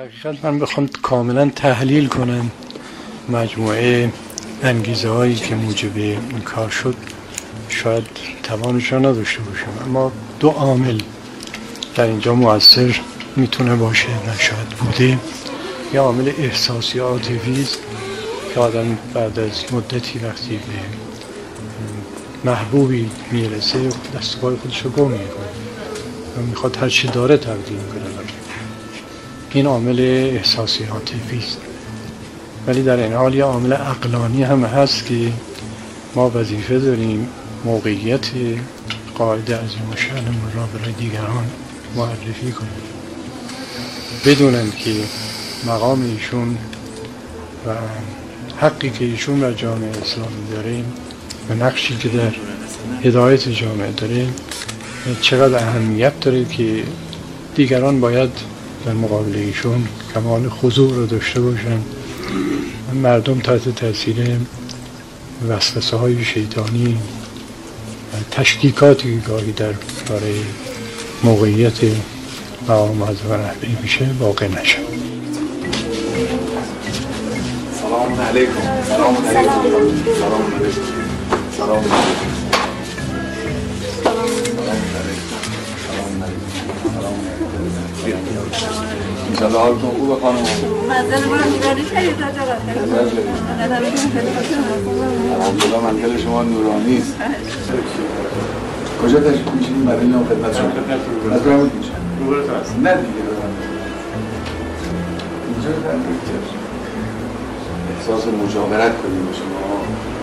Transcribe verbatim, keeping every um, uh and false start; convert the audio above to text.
حقیقت من بخوام کاملا تحلیل کنم مجموعه انگیزه هایی که موجب این کار شد شاید توانش را نداشته باشم، اما دو عامل در اینجا مؤثر میتونه باشه و شاید بوده. یه عامل احساسی عاطفی است که آدم بعد از مدتی وقتی به محبوبی میرسه دست و پای خودش رو گم میکنه و میخواد هر چی داره تقدیم کنه. این عامل احساسی عاطفی است، ولی در این حال یه عامل عقلانی هم هست که ما وظیفه داریم موقعیت قائد عظیم الشأنمون را برای دیگران معرفی کنیم، بدونند که مقام ایشون و حقی که ایشون در جامعه اسلامی داره و نقشی که در هدایت جامعه داره چقدر اهمیت داره که دیگران باید در مقابل ایشون کمال خضوع رو داشته باشن. مردم تحت تاثیر وسوسه های شیطانی و تشکیکاتی گاهی در برای موقعیت مقام اعظم رهبری میشه واقع نشه. سلام علیکم. سلام علیکم. سلام علیکم. سلام علیکم. انشالله حالتون خوبه خانم؟ منزل ما نورانی شدید تا جا الحمدلله منزل شما نورانی است. کجا تشریف میشینید؟ برای این خدمت شما از برای میشه روبرتون هست؟ نه دیگه اینجا در احساس مجاورت کنیم با شما